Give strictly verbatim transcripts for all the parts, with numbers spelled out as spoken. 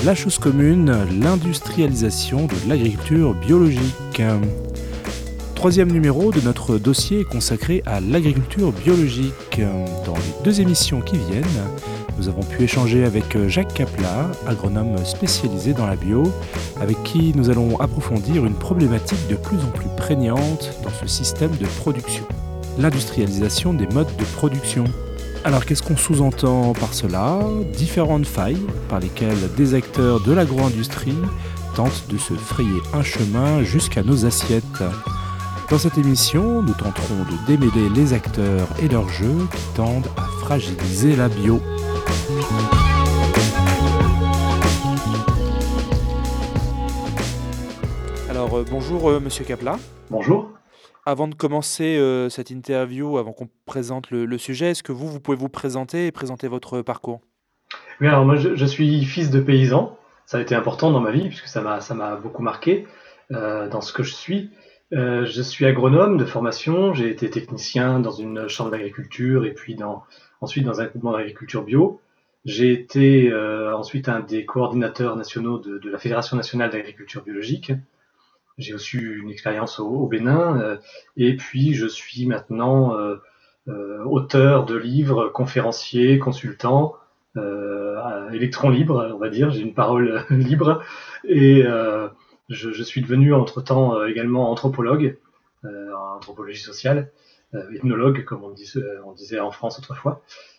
La chose commune, l'industrialisation de l'agriculture biologique. Troisième numéro de notre dossier est consacré à l'agriculture biologique. Dans les deux émissions qui viennent, nous avons pu échanger avec Jacques Capla, agronome spécialisé dans la bio, avec qui nous allons approfondir une problématique de plus en plus prégnante dans ce système de production, l'industrialisation des modes de production. Alors qu'est-ce qu'on sous-entend par cela ? Différentes failles par lesquelles des acteurs de l'agro-industrie tentent de se frayer un chemin jusqu'à nos assiettes. Dans cette émission, nous tenterons de démêler les acteurs et leurs jeux qui tendent à fragiliser la bio. Alors euh, bonjour euh, Monsieur Capla. Bonjour. Avant de commencer euh, cette interview, avant qu'on présente le, le sujet, est-ce que vous, vous pouvez vous présenter et présenter votre parcours ? Oui, alors moi je, je suis fils de paysan. Ça a été important dans ma vie puisque ça m'a ça m'a beaucoup marqué euh, dans ce que je suis. Euh, je suis agronome de formation. J'ai été technicien dans une chambre d'agriculture et puis dans ensuite dans un groupement d'agriculture bio. J'ai été euh, ensuite un des coordinateurs nationaux de, de la Fédération nationale d'agriculture biologique. J'ai aussi eu une expérience au, au Bénin euh, et puis je suis maintenant euh, euh, auteur de livres, conférencier, consultant, euh, électron libre, on va dire. J'ai une parole libre et euh, je, je suis devenu entre-temps euh, également anthropologue, euh, en anthropologie sociale, euh, ethnologue comme on, dit, euh, on disait en France autrefois.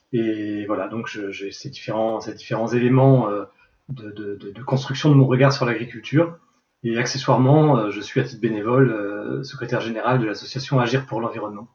Et voilà, donc je, j'ai ces différents, ces différents éléments euh, de, de, de, de construction de mon regard sur l'agriculture. Et accessoirement, euh, je suis à titre bénévole euh, secrétaire général de l'association Agir pour l'environnement.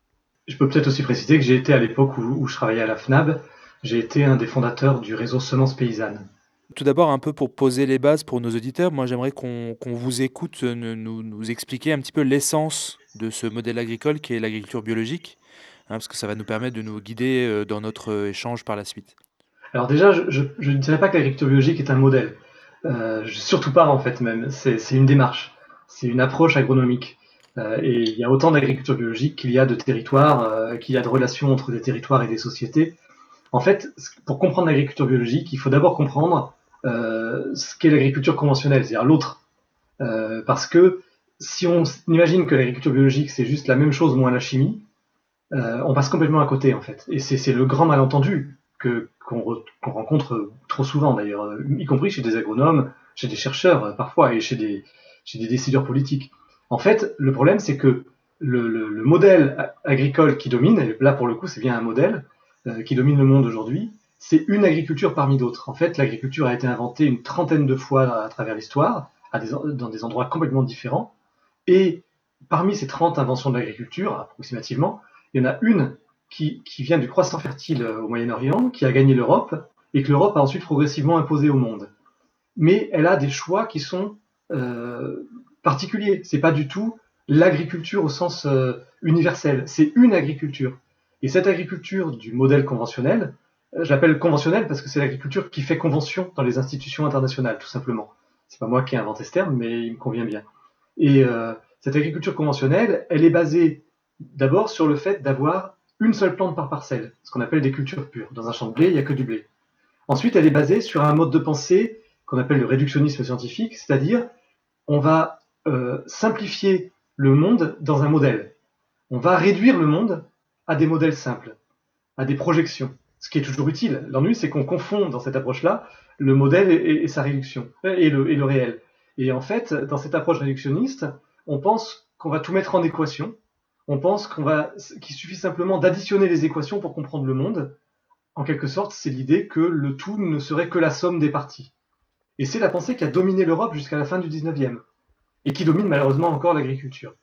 Je peux peut-être aussi préciser que j'ai été à l'époque où, où je travaillais à la FNAB, j'ai été un des fondateurs du réseau Semences Paysannes. Tout d'abord, un peu pour poser les bases pour nos auditeurs, moi j'aimerais qu'on, qu'on vous écoute euh, nous, nous expliquer un petit peu l'essence de ce modèle agricole qui est l'agriculture biologique, hein, parce que ça va nous permettre de nous guider euh, dans notre euh, échange par la suite. Alors déjà, je, je, je ne dirais pas que l'agriculture biologique est un modèle. Euh, je, surtout pas en fait même. C'est, c'est une démarche, c'est une approche agronomique. Euh, et il y a autant d'agriculture biologique qu'il y a de territoires, euh, qu'il y a de relations entre des territoires et des sociétés. En fait, pour comprendre l'agriculture biologique, il faut d'abord comprendre euh, ce qu'est l'agriculture conventionnelle, c'est-à-dire l'autre. Euh, parce que si on imagine que l'agriculture biologique c'est juste la même chose moins la chimie, euh, on passe complètement à côté en fait. Et c'est, c'est le grand malentendu que, qu'on, re, qu'on rencontre trop souvent d'ailleurs, y compris chez des agronomes, chez des chercheurs parfois et chez des, chez des décideurs politiques. En fait, le problème c'est que le, le, le modèle agricole qui domine, et là pour le coup c'est bien un modèle euh, qui domine le monde aujourd'hui, c'est une agriculture parmi d'autres. En fait, l'agriculture a été inventée une trentaine de fois à travers l'histoire, à des, dans des endroits complètement différents. Et parmi ces trente inventions de l'agriculture, approximativement, il y en a une qui, qui vient du croissant fertile au Moyen-Orient, qui a gagné l'Europe, et que l'Europe a ensuite progressivement imposé au monde. Mais elle a des choix qui sont euh, particuliers. C'est pas du tout l'agriculture au sens euh, universel. C'est une agriculture. Et cette agriculture du modèle conventionnel, euh, j'appelle conventionnel parce que c'est l'agriculture qui fait convention dans les institutions internationales, tout simplement. C'est pas moi qui ai inventé ce terme, mais il me convient bien. Et euh, cette agriculture conventionnelle, elle est basée d'abord sur le fait d'avoir une seule plante par parcelle, ce qu'on appelle des cultures pures. Dans un champ de blé, il n'y a que du blé. Ensuite, elle est basée sur un mode de pensée qu'on appelle le réductionnisme scientifique, c'est-à-dire on va euh, simplifier le monde dans un modèle. On va réduire le monde à des modèles simples, à des projections, ce qui est toujours utile. L'ennui, c'est qu'on confond dans cette approche-là le modèle et, et sa réduction, et le, et le réel. Et en fait, dans cette approche réductionniste, on pense qu'on va tout mettre en équation. On pense qu'on va, qu'il suffit simplement d'additionner les équations pour comprendre le monde. En quelque sorte, c'est l'idée que le tout ne serait que la somme des parties. Et c'est la pensée qui a dominé l'Europe jusqu'à la fin du dix-neuvième, et qui domine malheureusement encore l'agriculture.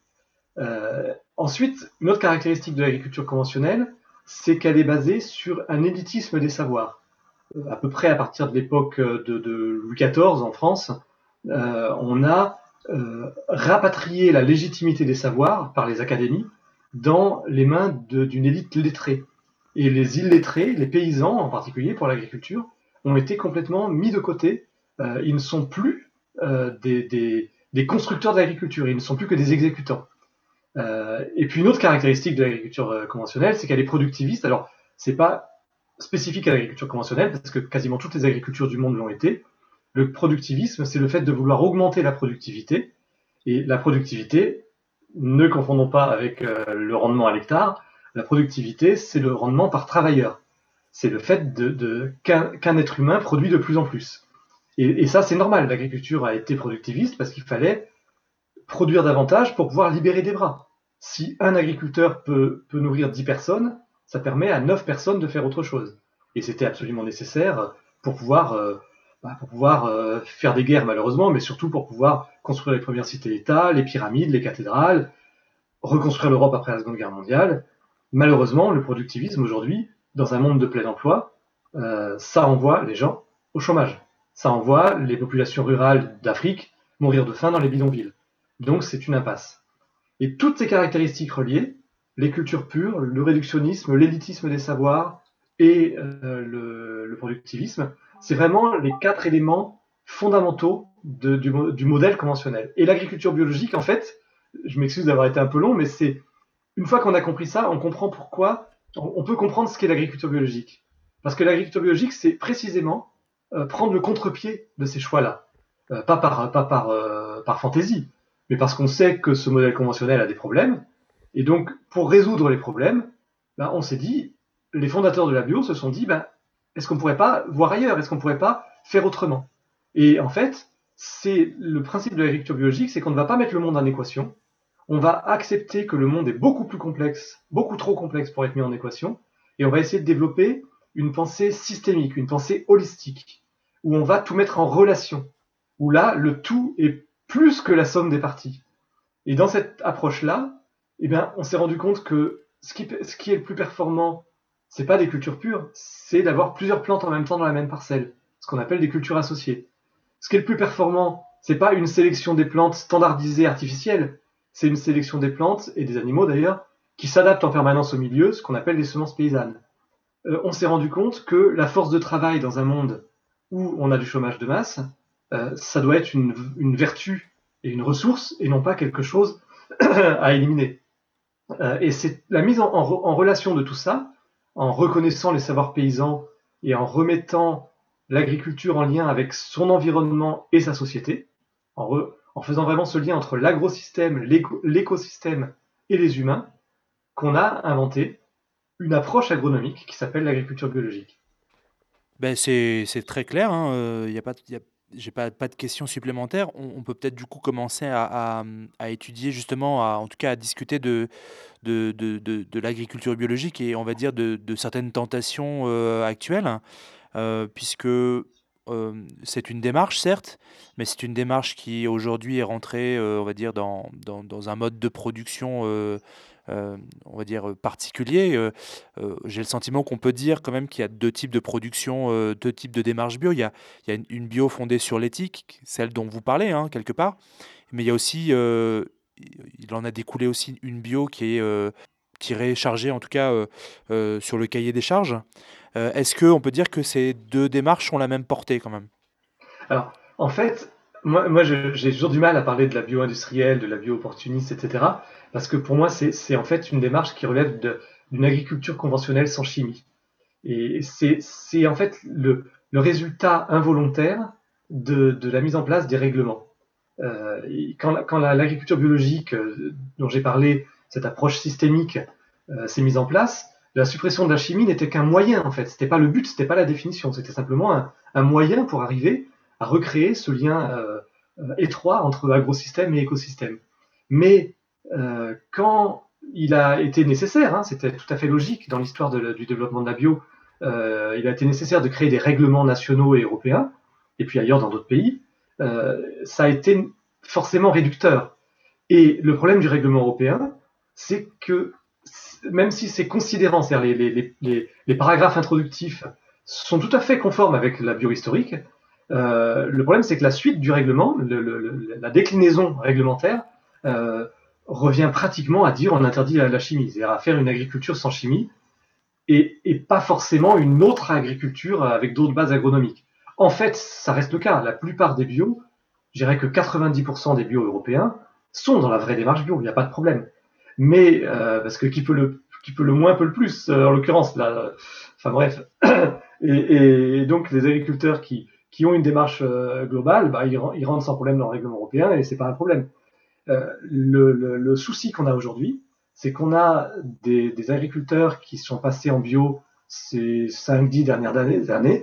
Euh, ensuite, une autre caractéristique de l'agriculture conventionnelle, c'est qu'elle est basée sur un élitisme des savoirs. Euh, à peu près à partir de l'époque de, de Louis quatorze en France, euh, on a euh, rapatrié la légitimité des savoirs par les académies dans les mains de, d'une élite lettrée. Et les illettrés, les paysans en particulier pour l'agriculture, ont été complètement mis de côté. Euh, ils ne sont plus euh, des, des, des constructeurs de l'agriculture, ils ne sont plus que des exécutants. Euh, et puis une autre caractéristique de l'agriculture euh, conventionnelle, c'est qu'elle est productiviste. Alors, c'est pas spécifique à l'agriculture conventionnelle, parce que quasiment toutes les agricultures du monde l'ont été, Le productivisme, c'est le fait de vouloir augmenter la productivité. Et la productivité, ne confondons pas avec euh, le rendement à l'hectare, la productivité, c'est le rendement par travailleur. C'est le fait de, de, qu'un, qu'un être humain produit de plus en plus. Et, et ça, c'est normal. L'agriculture a été productiviste parce qu'il fallait produire davantage pour pouvoir libérer des bras. Si un agriculteur peut, peut nourrir dix personnes, ça permet à neuf personnes de faire autre chose. Et c'était absolument nécessaire pour pouvoir, euh, bah, pour pouvoir euh, faire des guerres, malheureusement, mais surtout pour pouvoir construire les premières cités-États, les pyramides, les cathédrales, reconstruire l'Europe après la Seconde Guerre mondiale. Malheureusement, le productivisme aujourd'hui, dans un monde de plein emploi, euh, ça envoie les gens au chômage. Ça envoie les populations rurales d'Afrique mourir de faim dans les bidonvilles. Donc c'est une impasse. Et toutes ces caractéristiques reliées, les cultures pures, le réductionnisme, l'élitisme des savoirs et euh, le, le productivisme, c'est vraiment les quatre éléments fondamentaux de, du, du modèle conventionnel. Et l'agriculture biologique, en fait, je m'excuse d'avoir été un peu long, mais c'est une fois qu'on a compris ça, on comprend pourquoi, on peut comprendre ce qu'est l'agriculture biologique. Parce que l'agriculture biologique, c'est précisément euh, prendre le contre-pied de ces choix-là. Euh, pas par, pas par, euh, par fantaisie, mais parce qu'on sait que ce modèle conventionnel a des problèmes. Et donc, pour résoudre les problèmes, ben, on s'est dit, les fondateurs de la bio se sont dit, ben, est-ce qu'on ne pourrait pas voir ailleurs? Est-ce qu'on ne pourrait pas faire autrement? Et en fait, c'est le principe de l'agriculture biologique, c'est qu'on ne va pas mettre le monde en équation. On va accepter que le monde est beaucoup plus complexe, beaucoup trop complexe pour être mis en équation, et on va essayer de développer une pensée systémique, une pensée holistique, où on va tout mettre en relation, où là, le tout est plus que la somme des parties. Et dans cette approche-là, eh bien, on s'est rendu compte que ce qui, ce qui est le plus performant, c'est pas des cultures pures, c'est d'avoir plusieurs plantes en même temps dans la même parcelle, ce qu'on appelle des cultures associées. Ce qui est le plus performant, c'est pas une sélection des plantes standardisée artificielle, c'est une sélection des plantes, et des animaux d'ailleurs, qui s'adaptent en permanence au milieu, ce qu'on appelle les semences paysannes. Euh, on s'est rendu compte que la force de travail dans un monde où on a du chômage de masse, euh, ça doit être une, une vertu et une ressource, et non pas quelque chose à éliminer. Euh, et c'est la mise en, en, en relation de tout ça, en reconnaissant les savoirs paysans et en remettant l'agriculture en lien avec son environnement et sa société, en, re, en faisant vraiment ce lien entre l'agrosystème, l'éco, l'écosystème et les humains, qu'on a inventé une approche agronomique qui s'appelle l'agriculture biologique. Ben c'est, c'est très clair, hein, euh, y a pas, y a- j'ai pas, pas de questions supplémentaires. On, on peut peut-être du coup commencer à, à- à étudier justement, à- en tout cas à discuter de, de, de, de- de l'agriculture biologique et on va dire de, de certaines tentations euh, actuelles, euh, puisque euh, c'est une démarche certes, mais c'est une démarche qui aujourd'hui est rentrée, euh, on va dire, dans, dans, dans un mode de production, euh, euh, on va dire, euh, particulier. Euh, euh, j'ai le sentiment qu'on peut dire quand même qu'il y a deux types de production, euh, deux types de démarches bio. Il y a, il y a une, une bio fondée sur l'éthique, celle dont vous parlez, hein, quelque part, mais il y a aussi, euh, il en a découlé aussi une bio qui est euh, tirée, chargée en tout cas euh, euh, sur le cahier des charges. Euh, est-ce qu'on peut dire que ces deux démarches ont la même portée quand même? Alors, en fait, moi, moi je, j'ai toujours du mal à parler de la bio-industrielle, de la bio-opportuniste, et cetera, parce que pour moi, c'est, c'est en fait une démarche qui relève de, d'une agriculture conventionnelle sans chimie. Et c'est, c'est en fait le, le résultat involontaire de, de la mise en place des règlements. Euh, quand quand la, l'agriculture biologique euh, dont j'ai parlé, cette approche systémique, euh, s'est mise en place, la suppression de la chimie n'était qu'un moyen en fait. C'était pas le but, c'était pas la définition, c'était simplement un, un moyen pour arriver à recréer ce lien euh, euh, étroit entre agrosystème et écosystème. Mais euh, quand il a été nécessaire, hein, c'était tout à fait logique dans l'histoire de, du développement de la bio, euh, il a été nécessaire de créer des règlements nationaux et européens, et puis ailleurs dans d'autres pays, euh, ça a été forcément réducteur. Et le problème du règlement européen, c'est que même si c'est considérant, c'est-à-dire les, les, les, les paragraphes introductifs sont tout à fait conformes avec la biohistorique, euh, le problème c'est que la suite du règlement, le, le, la déclinaison réglementaire, euh, revient pratiquement à dire on interdit la, la chimie, c'est-à-dire à faire une agriculture sans chimie, et, et pas forcément une autre agriculture avec d'autres bases agronomiques. En fait, ça reste le cas. La plupart des bio, je dirais que quatre-vingt-dix pour cent des bio européens sont dans la vraie démarche bio, il n'y a pas de problème. Mais, euh, parce que qui peut le, qui peut le moins peut le plus, euh, en l'occurrence, là. Enfin bref. Et, et donc les agriculteurs qui, qui ont une démarche euh, globale, bah, ils, ils rentrent sans problème dans le règlement européen et c'est pas un problème. Euh, le, le, le souci qu'on a aujourd'hui, c'est qu'on a des, des agriculteurs qui sont passés en bio ces cinq dix dernières années, années.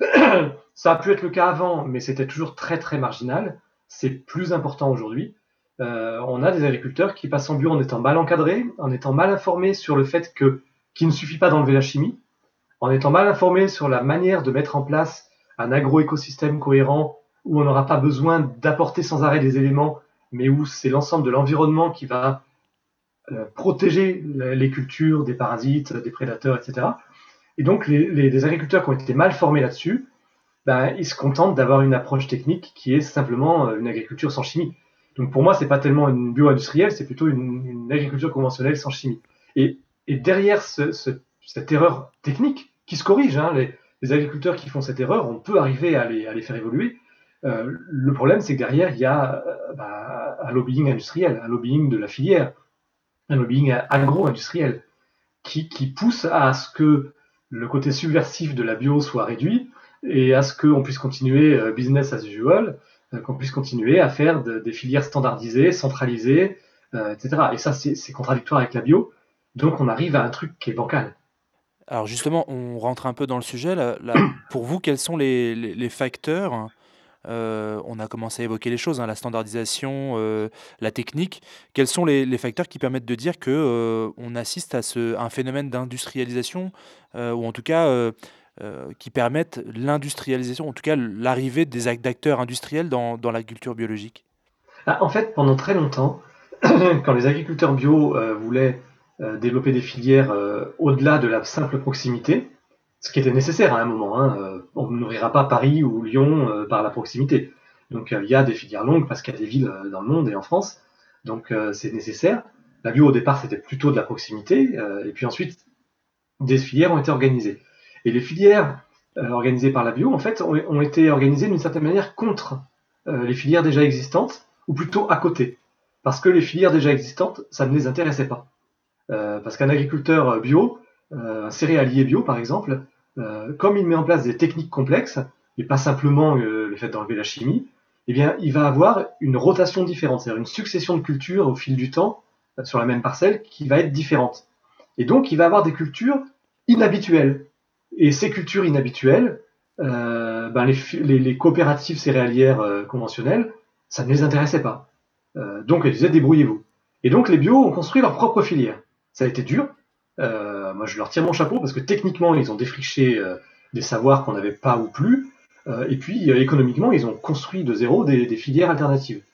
Ça a pu être le cas avant, mais c'était toujours très très marginal. C'est plus important aujourd'hui. Euh, on a des agriculteurs qui passent en bio en étant mal encadrés, en étant mal informés sur le fait que qu'il ne suffit pas d'enlever la chimie, en étant mal informés sur la manière de mettre en place un agro-écosystème cohérent où on n'aura pas besoin d'apporter sans arrêt des éléments, mais où c'est l'ensemble de l'environnement qui va euh, protéger les cultures des parasites, des prédateurs, et cetera. Et donc les, les, les agriculteurs qui ont été mal formés là-dessus, ben, ils se contentent d'avoir une approche technique qui est simplement une agriculture sans chimie. Donc pour moi, c'est pas tellement une bio-industrielle, c'est plutôt une, une agriculture conventionnelle sans chimie. Et, et derrière ce, ce, cette erreur technique, qui se corrige, hein, les, les agriculteurs qui font cette erreur, on peut arriver à les, à les faire évoluer. Euh, le problème, c'est que derrière, il y a euh, bah, un lobbying industriel, un lobbying de la filière, un lobbying agro-industriel, qui, qui pousse à ce que le côté subversif de la bio soit réduit, et à ce qu'on puisse continuer euh, business as usual, euh, qu'on puisse continuer à faire de, des filières standardisées, centralisées, euh, et cetera. Et ça, c'est, c'est contradictoire avec la bio. Donc, on arrive à un truc qui est bancal. Alors justement, on rentre un peu dans le sujet. Là, là, pour vous, quels sont les, les, les facteurs euh, on a commencé à évoquer les choses, hein, la standardisation, euh, la technique. Quels sont les, les facteurs qui permettent de dire que euh, on assiste à, ce, à un phénomène d'industrialisation, euh, ou en tout cas euh, euh, qui permettent l'industrialisation, en tout cas l'arrivée des act- d'acteurs industriels dans, dans l'agriculture biologique? Ah, en fait, pendant très longtemps, quand les agriculteurs bio euh, voulaient euh, développer des filières euh, au-delà de la simple proximité, ce qui était nécessaire à un moment, hein, euh, on n'ouvrira pas Paris ou Lyon euh, par la proximité. Donc euh, il y a des filières longues parce qu'il y a des villes euh, dans le monde et en France, donc euh, c'est nécessaire. La bio au départ c'était plutôt de la proximité, euh, et puis ensuite des filières ont été organisées. Et les filières euh, organisées par la bio, en fait, ont, ont été organisées d'une certaine manière contre euh, les filières déjà existantes, ou plutôt à côté. Parce que les filières déjà existantes, ça ne les intéressait pas. Euh, parce qu'un agriculteur bio, euh, un céréalier bio par exemple, euh, comme il met en place des techniques complexes, et pas simplement euh, le fait d'enlever la chimie, eh bien, il va avoir une rotation différente, c'est-à-dire une succession de cultures au fil du temps euh, sur la même parcelle qui va être différente. Et donc, il va avoir des cultures inhabituelles. Et ces cultures inhabituelles, euh, ben les, les, les, coopératives céréalières euh, conventionnelles, ça ne les intéressait pas. Euh, donc, elles disaient débrouillez-vous. Et donc, les bio ont construit leur propre filière. Ça a été dur. Euh, moi, je leur tire mon chapeau parce que techniquement, ils ont défriché euh, des savoirs qu'on n'avait pas ou plus. Euh, et puis, euh, économiquement, ils ont construit de zéro des, des filières alternatives.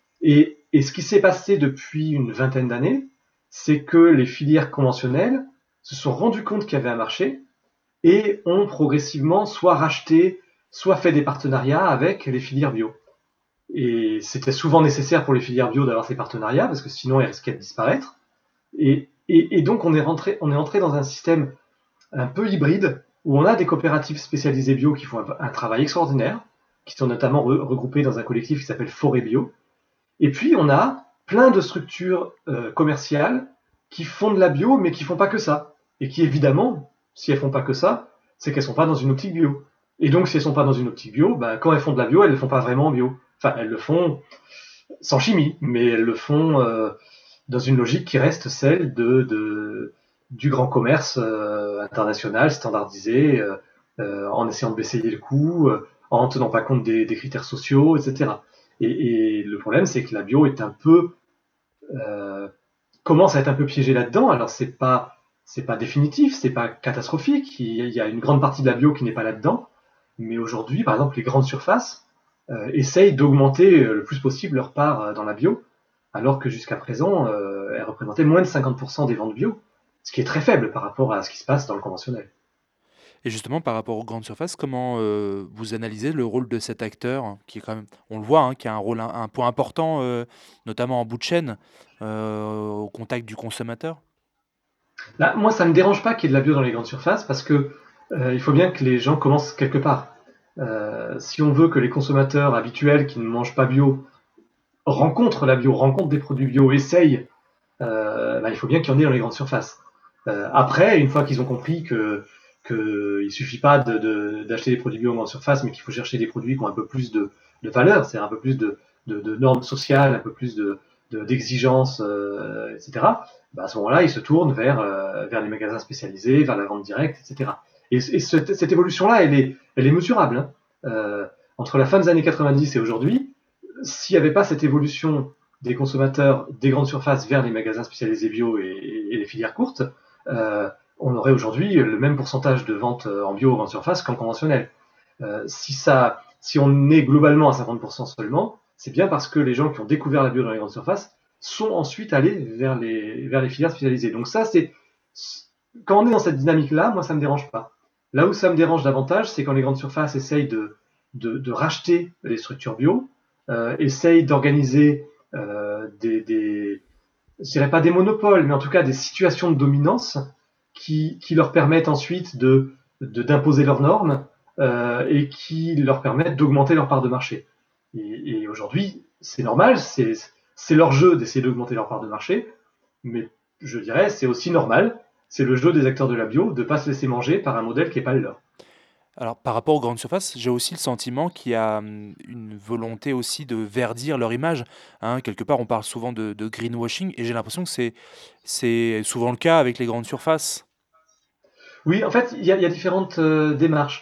Et, et ce qui s'est passé depuis une vingtaine d'années, c'est que les filières conventionnelles se sont rendues compte qu'il y avait un marché et ont progressivement soit racheté, soit fait des partenariats avec les filières bio. Et c'était souvent nécessaire pour les filières bio d'avoir ces partenariats parce que sinon elles risquaient de disparaître. Et, et, et donc on est, rentré, on est entré dans un système un peu hybride où on a des coopératives spécialisées bio qui font un, un travail extraordinaire, qui sont notamment re, regroupées dans un collectif qui s'appelle Forêt Bio. Et puis on a plein de structures euh, commerciales qui font de la bio, mais qui font pas que ça. Et qui évidemment, si elles font pas que ça, c'est qu'elles sont pas dans une optique bio. Et donc si elles sont pas dans une optique bio, bah, quand elles font de la bio, elles le font pas vraiment bio. Enfin, elles le font sans chimie, mais elles le font euh, dans une logique qui reste celle de, de du grand commerce euh, international, standardisé, euh, euh, en essayant de baisser le coût, euh, en ne tenant pas compte des, des critères sociaux, et cetera. Et, et le problème, c'est que la bio est un peu euh, commence à être un peu piégée là-dedans. Alors c'est pas c'est pas définitif, c'est pas catastrophique. Il y a une grande partie de la bio qui n'est pas là-dedans. Mais aujourd'hui, par exemple, les grandes surfaces euh, essayent d'augmenter le plus possible leur part dans la bio, alors que jusqu'à présent, euh, elles représentaient moins de cinquante pour cent des ventes bio, ce qui est très faible par rapport à ce qui se passe dans le conventionnel. Et justement, par rapport aux grandes surfaces, comment euh, vous analysez le rôle de cet acteur, hein, qui est quand même, on le voit, hein, qui a un rôle, un, un point important, euh, notamment en bout de chaîne, euh, au contact du consommateur? Là, moi, ça ne me dérange pas qu'il y ait de la bio dans les grandes surfaces parce que euh, il faut bien que les gens commencent quelque part. Euh, si on veut que les consommateurs habituels qui ne mangent pas bio rencontrent la bio, rencontrent des produits bio, essayent, euh, bah, il faut bien qu'il y en ait dans les grandes surfaces. Euh, après, une fois qu'ils ont compris que, qu'il ne suffit pas de, de, d'acheter des produits bio en grande surface, mais qu'il faut chercher des produits qui ont un peu plus de, de valeur, c'est-à-dire un peu plus de, de, de normes sociales, un peu plus de, de, d'exigences, euh, et cetera. Bah, à ce moment-là, ils se tournent vers, euh, vers les magasins spécialisés, vers la vente directe, et cetera. Et, et cette, cette évolution-là, elle est, elle est mesurable. Hein. Euh, entre la fin des années quatre-vingt-dix et aujourd'hui, s'il n'y avait pas cette évolution des consommateurs des grandes surfaces vers les magasins spécialisés bio et, et, et les filières courtes, euh, on aurait aujourd'hui le même pourcentage de ventes en bio aux grandes surfaces qu'en conventionnel. Euh, si, ça, si on est globalement à cinquante pour cent seulement, c'est bien parce que les gens qui ont découvert la bio dans les grandes surfaces sont ensuite allés vers les, vers les filières spécialisées. Donc ça, c'est quand on est dans cette dynamique-là, moi, ça me dérange pas. Là où ça me dérange davantage, c'est quand les grandes surfaces essayent de, de, de racheter les structures bio, euh, essayent d'organiser euh, des, des, je dirais pas des monopoles, mais en tout cas des situations de dominance qui, qui leur permettent ensuite de, de, d'imposer leurs normes euh, et qui leur permettent d'augmenter leur part de marché. Et, et aujourd'hui, c'est normal, c'est, c'est leur jeu d'essayer d'augmenter leur part de marché, mais je dirais c'est aussi normal, c'est le jeu des acteurs de la bio de ne pas se laisser manger par un modèle qui n'est pas le leur. Alors, par rapport aux grandes surfaces, j'ai aussi le sentiment qu'il y a hum, une volonté aussi de verdir leur image. Hein. Quelque part, on parle souvent de, de greenwashing et j'ai l'impression que c'est, c'est souvent le cas avec les grandes surfaces. Oui, en fait, il y a, il y a différentes euh, démarches.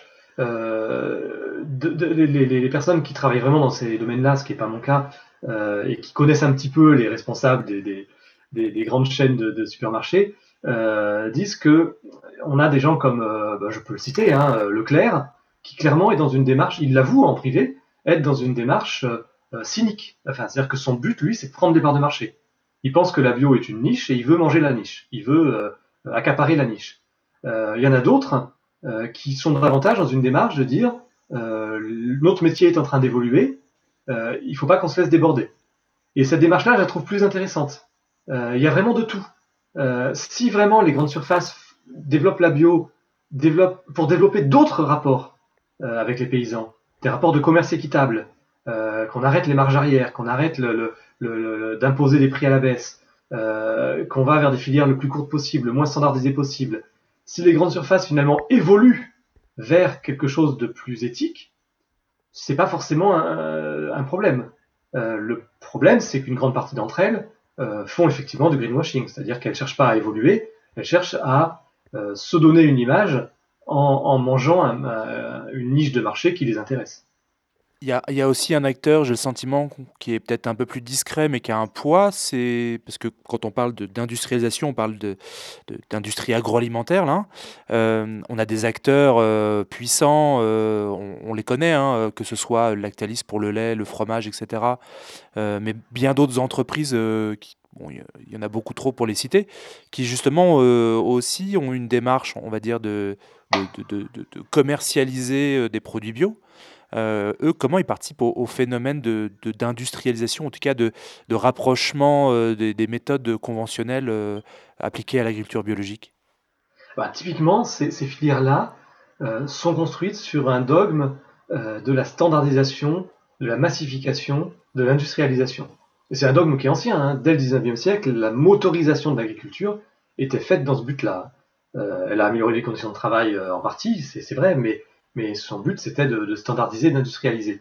Euh, de, de- les, les- les personnes qui travaillent vraiment dans ces domaines-là, ce qui n'est pas mon cas, euh, et qui connaissent un petit peu les responsables des, des- des- des grandes chaînes de, de supermarchés, euh, disent que on a des gens comme, euh, bah, je peux le citer, hein, euh, Leclerc, qui clairement est dans une démarche, il l'avoue en privé, être dans une démarche euh, euh, cynique. Enfin, c'est-à-dire que son but, lui, c'est de prendre des parts de marché. Il pense que la bio est une niche et il veut manger la niche. Il veut euh, accaparer la niche. Euh, il y en a d'autres euh, qui sont davantage dans une démarche de dire euh, notre métier est en train d'évoluer, euh, il ne faut pas qu'on se laisse déborder. Et cette démarche-là, je la trouve plus intéressante. Euh, il y a vraiment de tout. Euh, si vraiment les grandes surfaces développent la bio, développent, pour développer d'autres rapports euh, avec les paysans, des rapports de commerce équitable, euh, qu'on arrête les marges arrière, qu'on arrête le, le, le, le, d'imposer des prix à la baisse, euh, qu'on va vers des filières le plus courtes possible, le moins standardisées possible. Si les grandes surfaces finalement évoluent vers quelque chose de plus éthique, c'est pas forcément un, un problème. Euh, le problème, c'est qu'une grande partie d'entre elles euh, font effectivement du greenwashing, c'est-à-dire qu'elles ne cherchent pas à évoluer, elles cherchent à euh, se donner une image en, en mangeant un, un, une niche de marché qui les intéresse. Il y a, il y a aussi un acteur, j'ai le sentiment, qui est peut-être un peu plus discret, mais qui a un poids. C'est parce que quand on parle de- d'industrialisation, on parle de, de- d'industrie agroalimentaire. Là, hein. Euh, on a des acteurs euh, puissants, euh, on, on les connaît, hein, euh, que ce soit Lactalis pour le lait, le fromage, et cetera. Euh, mais bien d'autres entreprises, euh, qui, bon, il y, a- il y en a beaucoup trop pour les citer, qui justement euh, aussi ont une démarche, on va dire, de, de, de- de- de- de commercialiser euh, des produits bio. Euh, eux, comment ils participent au, au phénomène de, de- d'industrialisation, en tout cas de, de rapprochement euh, des, des méthodes conventionnelles euh, appliquées à l'agriculture biologique? Bah, typiquement, ces, ces filières-là euh, sont construites sur un dogme euh, de la standardisation, de la massification, de l'industrialisation. Et c'est un dogme qui est ancien. Hein. Dès le dix-neuvième siècle, la motorisation de l'agriculture était faite dans ce but-là. Euh, elle a amélioré les conditions de travail euh, en partie, c'est, c'est vrai, mais, mais son but, c'était de, de standardiser, d'industrialiser.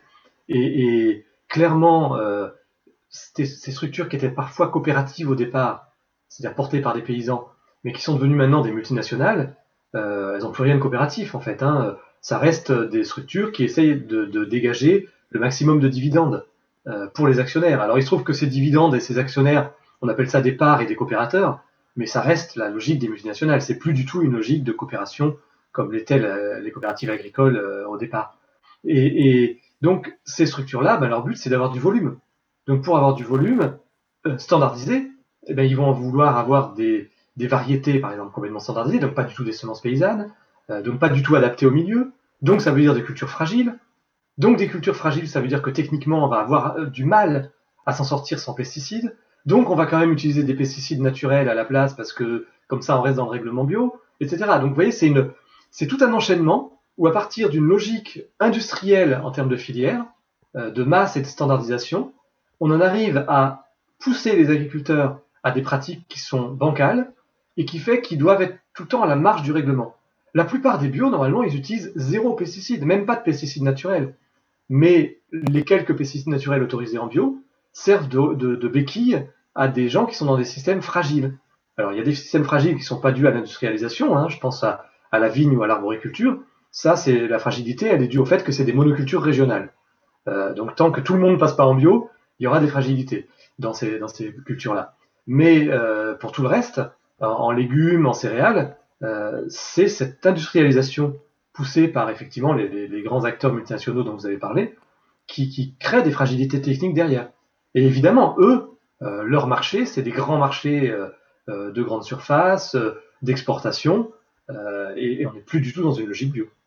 Et, et clairement, euh, c'était ces structures qui étaient parfois coopératives au départ, c'est-à-dire portées par des paysans, mais qui sont devenues maintenant des multinationales, euh, elles n'ont plus rien de coopératif en fait. Hein. Ça reste des structures qui essayent de, de dégager le maximum de dividendes euh, pour les actionnaires. Alors il se trouve que ces dividendes et ces actionnaires, on appelle ça des parts et des coopérateurs, mais ça reste la logique des multinationales. C'est plus du tout une logique de coopération comme l'étaient les coopératives agricoles euh, au départ. Et, et donc ces structures-là, ben, leur but c'est d'avoir du volume. Donc pour avoir du volume euh, standardisé, eh ben, ils vont vouloir avoir des, des variétés, par exemple, complètement standardisées, donc pas du tout des semences paysannes, euh, donc pas du tout adaptées au milieu, donc ça veut dire des cultures fragiles. Donc des cultures fragiles, ça veut dire que techniquement, on va avoir euh, du mal à s'en sortir sans pesticides. Donc on va quand même utiliser des pesticides naturels à la place parce que comme ça on reste dans le règlement bio, et cetera. Donc vous voyez, c'est une, c'est tout un enchaînement où à partir d'une logique industrielle en termes de filière, euh, de masse et de standardisation, on en arrive à pousser les agriculteurs à des pratiques qui sont bancales et qui fait qu'ils doivent être tout le temps à la marge du règlement. la plupart des bio, normalement, ils utilisent zéro pesticide, même pas de pesticides naturels. Mais les quelques pesticides naturels autorisés en bio servent de, de, de béquille à des gens qui sont dans des systèmes fragiles. Alors, il y a des systèmes fragiles qui ne sont pas dus à l'industrialisation, hein, je pense à, à la vigne ou à l'arboriculture. Ça, c'est la fragilité, elle est due au fait que c'est des monocultures régionales. Euh, donc, tant que tout le monde ne passe pas en bio, il y aura des fragilités dans ces, dans ces cultures-là. Mais euh, pour tout le reste, en, en légumes, en céréales, euh, c'est cette industrialisation poussée par effectivement les, les, les grands acteurs multinationaux dont vous avez parlé, qui, qui crée des fragilités techniques derrière. Et évidemment, eux, euh, leur marché, c'est des grands marchés euh, euh, de grande surface, euh, d'exportation, euh, et, et on n'est plus du tout dans une logique bio.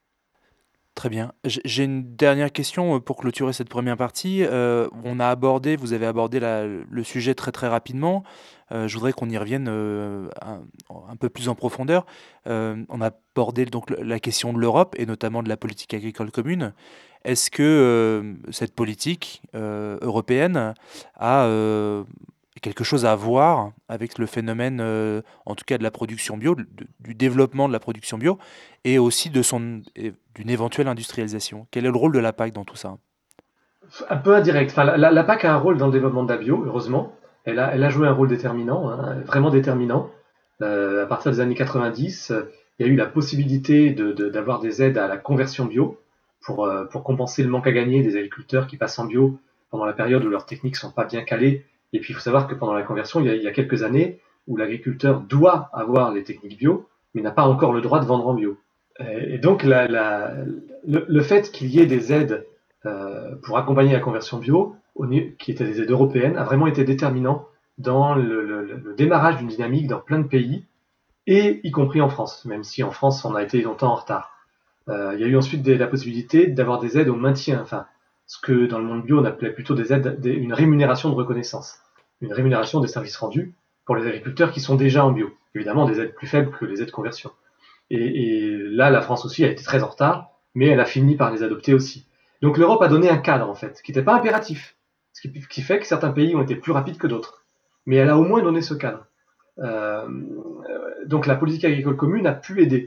Très bien. J'ai une dernière question pour clôturer cette première partie. Euh, on a abordé, vous avez abordé la, le sujet très très rapidement. Euh, je voudrais qu'on y revienne euh, un, un peu plus en profondeur. Euh, on a abordé donc la question de l'Europe et notamment de la politique agricole commune. Est-ce que euh, cette politique euh, européenne a euh, quelque chose à voir avec le phénomène, euh, en tout cas de la production bio, de, du développement de la production bio, et aussi de son, d'une éventuelle industrialisation? Quel est le rôle de la P A C dans tout ça? Un peu indirect. Enfin, la, la P A C a un rôle dans le développement de la bio, heureusement. Elle a, elle a joué un rôle déterminant, hein, vraiment déterminant. Euh, à partir des années quatre-vingt-dix, euh, il y a eu la possibilité de, de, d'avoir des aides à la conversion bio pour, euh, pour compenser le manque à gagner des agriculteurs qui passent en bio pendant la période où leurs techniques sont pas bien calées. Et puis, il faut savoir que pendant la conversion, il y a, il y a quelques années où l'agriculteur doit avoir les techniques bio, mais n'a pas encore le droit de vendre en bio. Et donc, la, la, le, le fait qu'il y ait des aides euh, pour accompagner la conversion bio, qui étaient des aides européennes, a vraiment été déterminant dans le, le, le démarrage d'une dynamique dans plein de pays, et y compris en France, même si en France, on a été longtemps en retard. Euh, il y a eu ensuite des, la possibilité d'avoir des aides au maintien, enfin, ce que dans le monde bio, on appelait plutôt des aides, des, une rémunération de reconnaissance, une rémunération des services rendus pour les agriculteurs qui sont déjà en bio. Évidemment, des aides plus faibles que les aides conversion. Et, et là, la France aussi a été très en retard, mais elle a fini par les adopter aussi. Donc l'Europe a donné un cadre, en fait, qui n'était pas impératif, ce qui, qui fait que certains pays ont été plus rapides que d'autres. Mais elle a au moins donné ce cadre. Euh, donc la politique agricole commune a pu aider.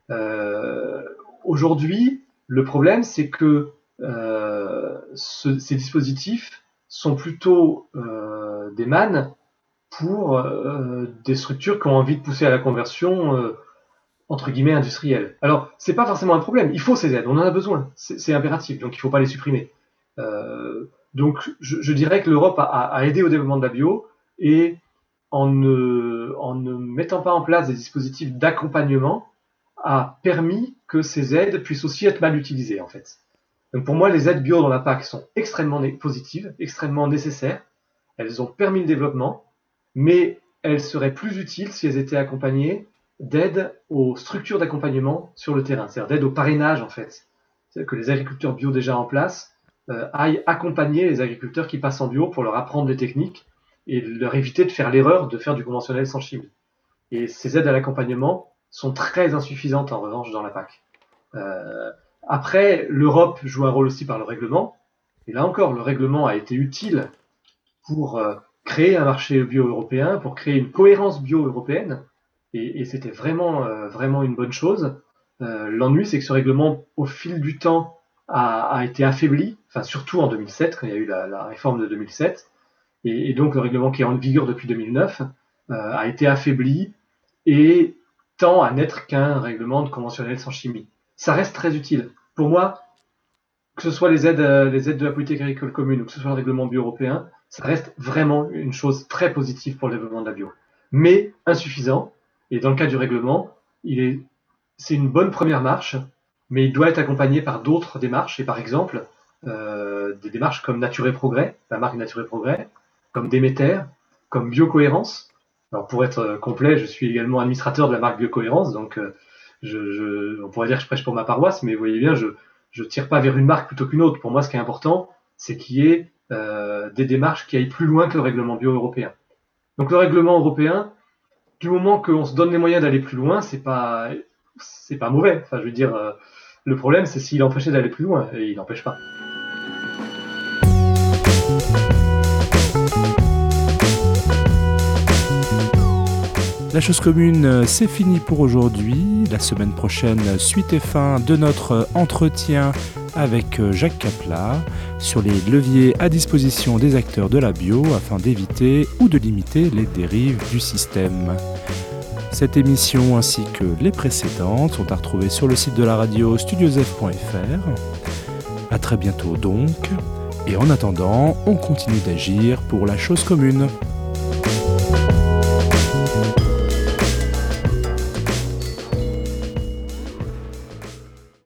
Euh, aujourd'hui, le problème, c'est que euh, ce, ces dispositifs sont plutôt euh, des mannes pour euh, des structures qui ont envie de pousser à la conversion euh, entre guillemets industrielle. Alors, c'est pas forcément un problème. Il faut ces aides, on en a besoin. C'est, c'est impératif, donc il faut pas les supprimer. Euh, donc, je, je dirais que l'Europe a, a aidé au développement de la bio et en ne, en ne mettant pas en place des dispositifs d'accompagnement, a permis que ces aides puissent aussi être mal utilisées, en fait. Donc pour moi, les aides bio dans la P A C sont extrêmement positives, extrêmement nécessaires. Elles ont permis le développement, mais elles seraient plus utiles si elles étaient accompagnées d'aide aux structures d'accompagnement sur le terrain, c'est-à-dire d'aide au parrainage, en fait. C'est-à-dire que les agriculteurs bio déjà en place euh, aillent accompagner les agriculteurs qui passent en bio pour leur apprendre les techniques et leur éviter de faire l'erreur de faire du conventionnel sans chimie. Et ces aides à l'accompagnement sont très insuffisantes en revanche dans la P A C. Euh, après, l'Europe joue un rôle aussi par le règlement. Et là encore, le règlement a été utile pour euh, créer un marché bio européen, pour créer une cohérence bio européenne. Et, et c'était vraiment, euh, vraiment une bonne chose. Euh, l'ennui, c'est que ce règlement, au fil du temps, a, a été affaibli, enfin surtout en deux mille sept, quand il y a eu la, la réforme de deux mille sept. Et, et donc le règlement qui est en vigueur depuis deux mille neuf euh, a été affaibli et tend à n'être qu'un règlement de conventionnel sans chimie. Ça reste très utile. Pour moi, que ce soit les aides, euh, les aides de la politique agricole commune ou que ce soit le règlement bio européen, ça reste vraiment une chose très positive pour le développement de la bio. Mais insuffisant. Et dans le cas du règlement, il est, c'est une bonne première marche, mais il doit être accompagné par d'autres démarches. Et par exemple, euh, des démarches comme Nature et Progrès, la marque Nature et Progrès, comme Déméter, comme Biocohérence. Alors pour être complet, je suis également administrateur de la marque Biocohérence, donc euh, je, je, on pourrait dire que je prêche pour ma paroisse, mais vous voyez bien, je ne tire pas vers une marque plutôt qu'une autre. Pour moi, ce qui est important, c'est qu'il y ait euh, des démarches qui aillent plus loin que le règlement bio européen. Donc le règlement européen, du moment qu'on se donne les moyens d'aller plus loin, c'est pas c'est pas mauvais. Enfin, je veux dire, euh, le problème, c'est s'il empêchait d'aller plus loin, et il n'empêche pas. La chose commune, c'est fini pour aujourd'hui. La semaine prochaine, suite et fin de notre entretien avec Jacques Capla sur les leviers à disposition des acteurs de la bio afin d'éviter ou de limiter les dérives du système. Cette émission ainsi que les précédentes sont à retrouver sur le site de la radio studiosf point f r. À très bientôt donc, et en attendant, on continue d'agir pour la chose commune.